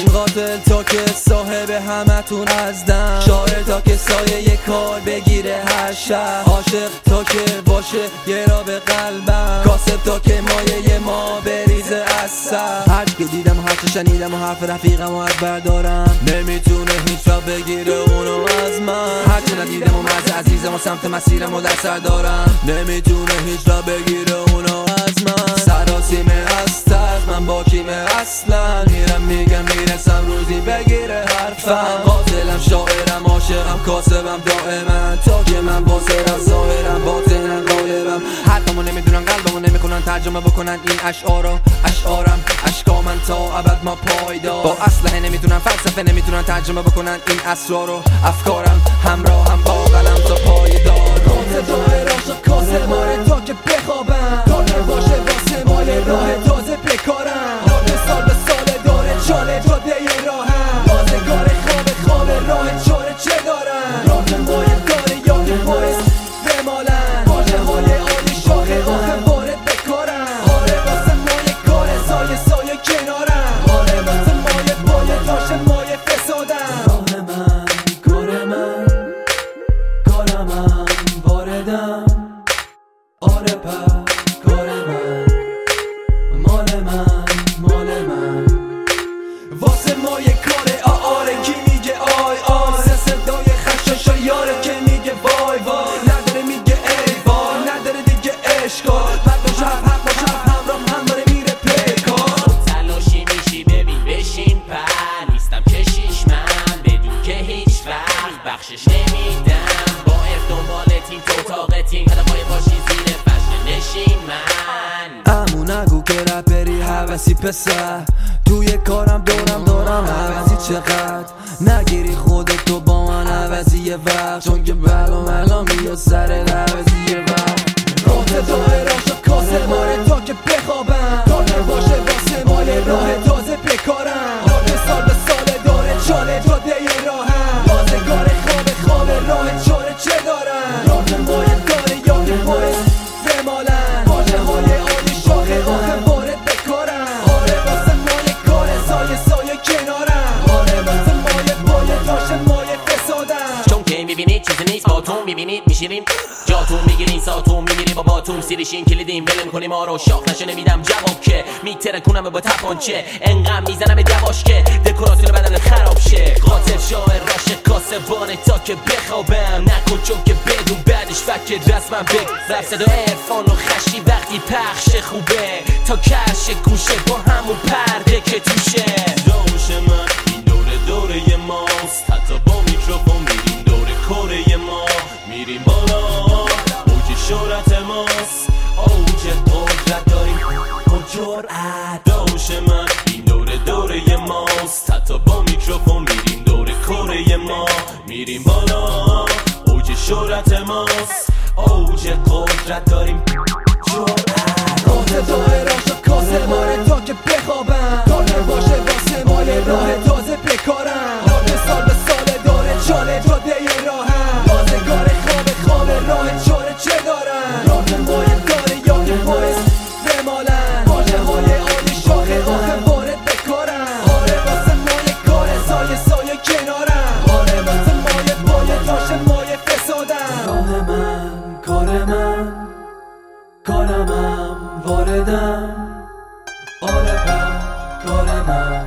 قاتل تا که صاحب همتون ازدم، شاعر تا که سایه یه کار بگیره هر شب، عاشق تا که باشه یه را به قلبم، کاسب تا که مایه ما بریزه از سر. هر که دیدم و هر چه شنیدم و حرف رفیقم و از بردارم، نمیتونه هیچ را بگیره اونو از من. هر چه ندیدم و مرز عزیزم و سمت مسیرم و در سر دارم، نمیتونه هیچ را بگیره اونو از من. سراسیمه از ترس من با کیمه اصلا، میرم میگم میرسم روزی بگیره حرفم. قاتلم شاعرم عاشقم کاسبم دائما، تا که من باصرم ظاهرم باطنم غالبم. حرفمو نمیدونن قلبمو نمیکنن ترجمه بکنن این اشعارا، اشعارم اشکا من تا ابد ما پایدار. با اسلحه نمیتونن فلسفه نمیتونن ترجمه بکنن این اسرارو، افکارم همراه هم با قلم تا پایدار. قاتل دائر عاشق کاسب ماره تا که بخوابم، کار باشه واسه مال راه تازه بکارم. آب سال به سال داره چاله جاده راهم، بازگار خواب راه چاره چه دارم. راه مای داره یا که باعث بمالن، واجه های عالی شاخه آخه وارد بکارم. آره واسه مایه کار سایه کنارم، آره واسه مایه پایه داشته مایه فسادم. راه من کار من کارم واردم، آره پس کار من مال من واسه مایه کاره آره. کی میگه آی آی صدای خشاشا یاره که میگه وای وای، نداره میگه ای وای، نداره دیگه عشقا. بعد با شب حق با شب همراه داره میره پیکار. تلاشی میشی ببین بشین پر، نیستم کشیش من بدون که هیچ وقت بخشش نمیدم. با دنبال تیم تو طاقتیم، هدفای باشی زیر فشن نشین من. امو نگو که رپری حوثی پسر، توی کارم دارم حوثی چقدر. نگیری خودتو با من حوثی یه وقت، چون که بلا میاد سر حوثی یه وقت. راه دائر عاشق کاسب ماره تا که بخوابم، کار باشه واسه مال راه تازه بکارم. آب سال به سال داره چاله جاده راهم، بازگار خواب راه چاره چه دارم. راه مایه داره یا که باعث بمالن، واجه های عالی شاخه آخه وارد بکارم. آره واسه مایه کار سایه کنارم، آره واسه مایه پایه داشته مایه فسادم. چون که میبینید چیزی نیست با تو میبینید میشیریم جاتون میگیرین ساتون میمیری با باتون سیریشین کلیدیم ول میکنیم ما رو شاخ نشه نمیدم جواب که میترکونم با تپانچه انقم میزنم یواش که دکوراسیون بدن خراب شه. قاتل شاعر عاشق کاسبانه تا که بخوابم، نکن چون که بدون بعدش فکر رسمم بگ رفت صدا عرفان و خشی وقتی پخش خوبه تا کش گوشه با همون پرده که توشه. داوش من این دوره ماست، حتی با میکروفون میریم دوره کره ما، میریم بالا اوج شهرت ماست، اوج قدرت داریم با جرأت. داوش من این دوره ماست، حتی با میکروفون میریم دوره کره ما، میریم بالا اوج شهرت ماست، اوج قدرت داریم جرأت. قاتل دائر عاشق کاسب ماره تا که بخوابم، کار باشه واسه مال راه تازه بکارم. آب سال به سال داره چاله جاده راهم، بازگار خواب راه چاره چه دارم. راه مایه داره یا که باعث بمالن، واجه های عالی شاخه آخه وارد بکارم. آره واسه مایه کار سایه کنارم، آره واسه مایه پایه داشته مایه فسادم. راه من کار من کارم واردم، آره پس کار من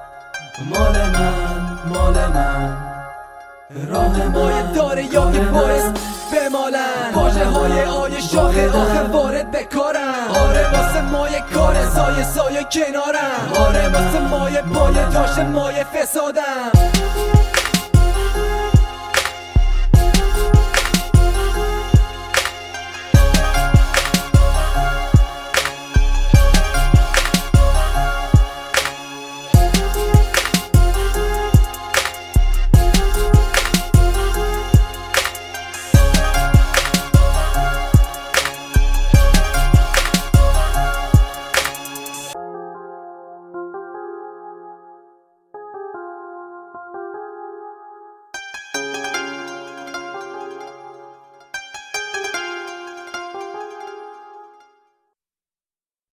مال من. راه مایه داره یا که باعث بمالن، واجه های آی شاخه آخه وارد بکارم. آره واسه مایه کار سایه کنارم، آره واسه مایه پایه داشته مایه فسادم.